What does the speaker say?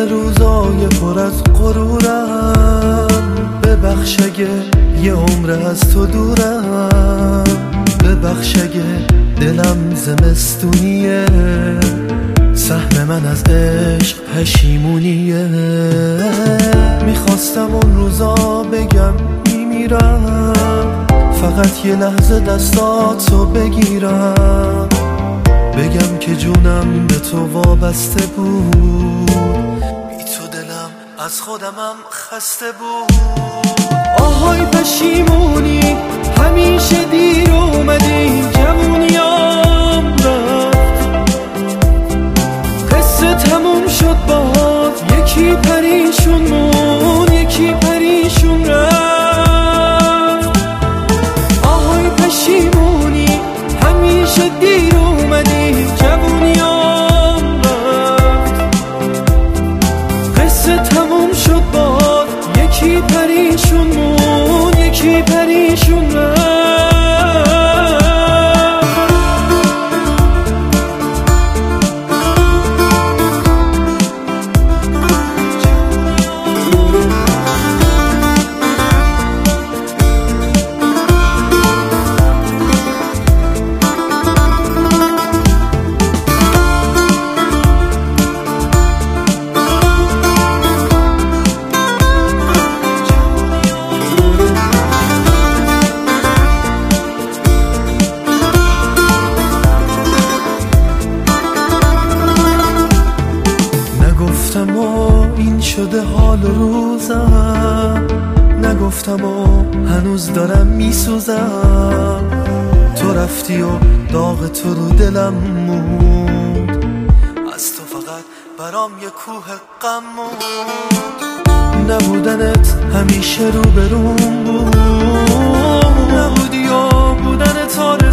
روزای پر از غرورم، ببخش اگه یه عمر از تو دورم، ببخش اگه دلم زمستونیه، سهم من از عشق پشیمونیه. میخواستم اون روزا بگم میمیرم، فقط یه لحظه دستاتو بگیرم، بگم که جونم به تو وابسته بود، بی تو دلم از خودمم خسته بود. آهای پشیمونی همیشه دیر اومدی، جوونیام رفت، قصه تموم شد باهات، یکی پریشون مون یکی پریشون رفت. آهای پشیمونی همیشه دیر اومدی، جوونیام رفت، قصه تموم شد باهات، یکی پریشون مون یکی پریشون رفت. نگفتم و این شده حال روزم، نگفتم و هنوز دارم میسوزم، تو رفتی و داغ تو رو دلم موند، از تو فقط برام یه کوه غم موند. نبودنت همیشه رو بروم بود، نبودی و بودنت آره